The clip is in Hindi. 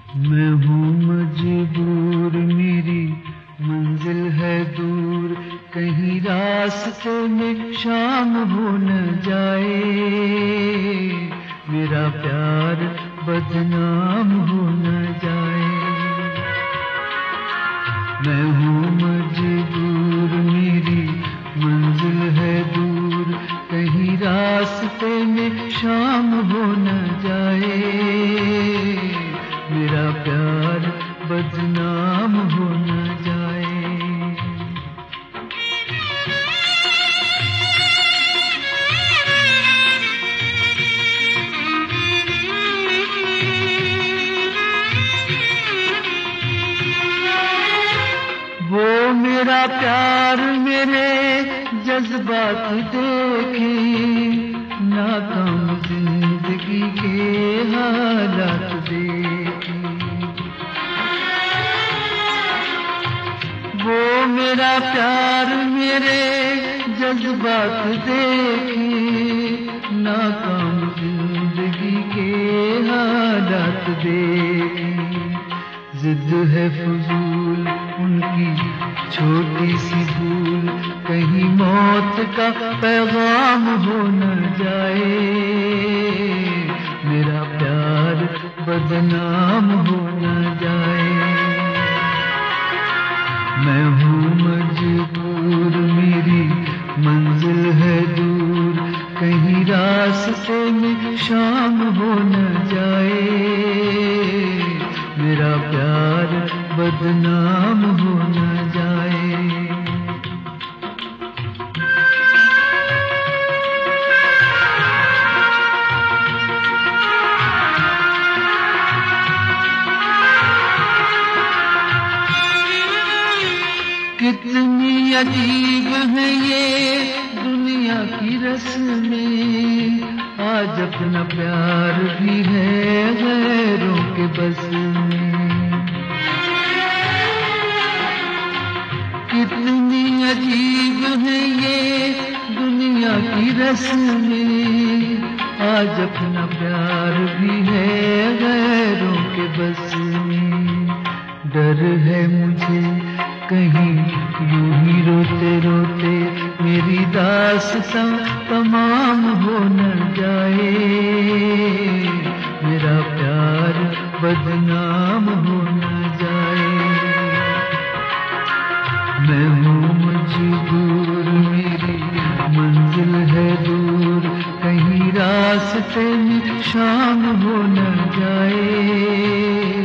मैं हूँ मजबूर, मेरी मंजिल है दूर, कहीं रास्ते में शाम हो न जाए, मेरा प्यार बदनाम हो न जाए। मैं हूँ मजबूर, मेरी मंजिल है दूर, कहीं रास्ते में शाम हो न जाए, मेरा प्यार बदनाम हो न जाए। वो मेरा प्यार मेरे जज्बात देखे, नाकाम जिंदगी के हालात देखे। वो मेरा प्यार मेरे जज्बात देखे, नाकाम जिंदगी के हालात देखे। जिद है फजूल उनकी छोटी सी भूल, कहीं मौत का पैगाम हो न जाए, मेरा प्यार बदनाम हो न जाए। मैं हूँ मजबूर, मेरी मंजिल है दूर, कहीं रास्ते में शाम हो न जाए, मेरा प्यार बदनाम हो न जाए। कितनी अजीब है ये दुनिया की रस्में, आज अपना प्यार भी है गैरों के बस में। कितनी अजीब है ये दुनिया की रस्में, आज अपना प्यार भी है गैरों के बस में। डर है मुझे कहीं यूं ही रोते रोते मेरी दास्तां तमाम हो न जाए, मेरा प्यार बदनाम हो न जाए। मैं हूँ मजबूर, मेरी मंजिल है दूर, कहीं रास्ते में शाम हो न जाए,